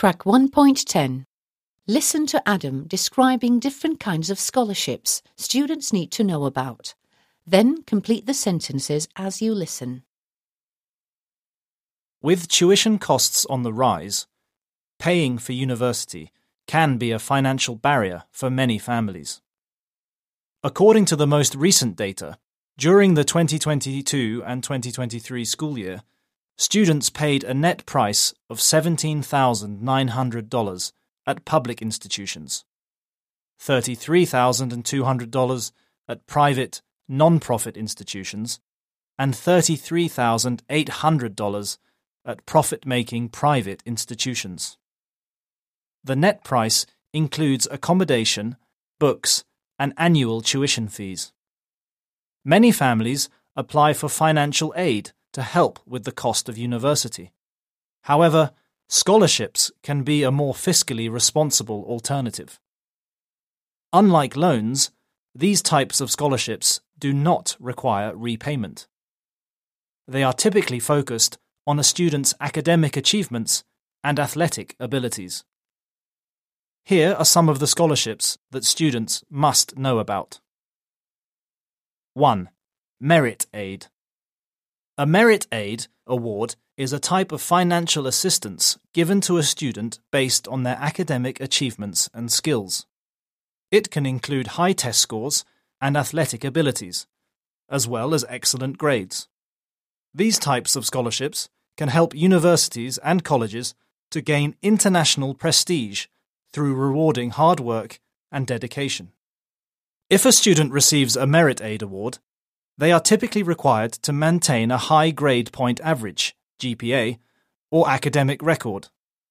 Track 1.10. Listen to Adam describing different kinds of scholarships students need to know about. Then complete the sentences as you listen. With tuition costs on the rise, paying for university can be a financial barrier for many families. According to the most recent data, during the 2022 and 2023 school year, students paid a net price of $17,900 at public institutions, $33,200 at private, non-profit institutions, and $33,800 at profit-making private institutions. The net price includes accommodation, books, and annual tuition fees. Many families apply for financial aid to help with the cost of university. However, scholarships can be a more fiscally responsible alternative. Unlike loans, these types of scholarships do not require repayment. They are typically focused on a student's academic achievements and athletic abilities. Here are some of the scholarships that students must know about. 1. Merit Aid. A Merit Aid award is a type of financial assistance given to a student based on their academic achievements and skills. It can include high test scores and athletic abilities, as well as excellent grades. These types of scholarships can help universities and colleges to gain international prestige through rewarding hard work and dedication. If a student receives a Merit Aid award, they are typically required to maintain a high grade point average, GPA, or academic record.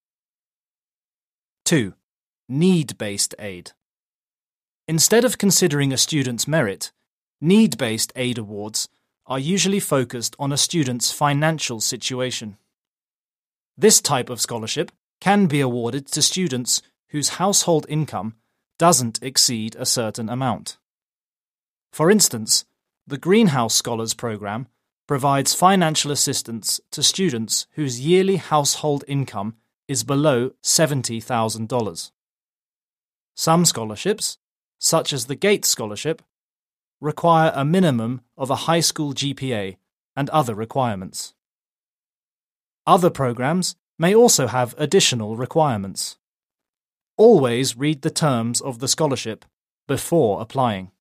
2. Need-based aid. Instead of considering a student's merit, need-based aid awards are usually focused on a student's financial situation. This type of scholarship can be awarded to students whose household income doesn't exceed a certain amount. For instance, the Greenhouse Scholars Program provides financial assistance to students whose yearly household income is below $70,000. Some scholarships, such as the Gates Scholarship, require a minimum of a high school GPA and other requirements. Other programs may also have additional requirements. Always read the terms of the scholarship before applying.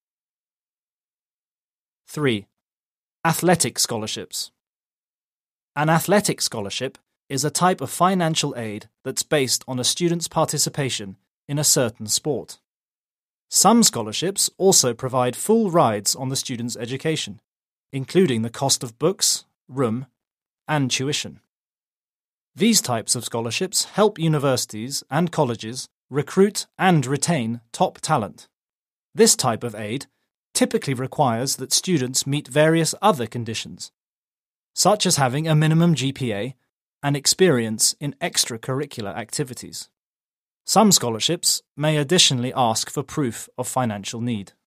3. Athletic scholarships. An athletic scholarship is a type of financial aid that's based on a student's participation in a certain sport. Some scholarships also provide full rides on the student's education, including the cost of books, room, and tuition. These types of scholarships help universities and colleges recruit and retain top talent. This type of aid typically requires that students meet various other conditions, such as having a minimum GPA and experience in extracurricular activities. Some scholarships may additionally ask for proof of financial need.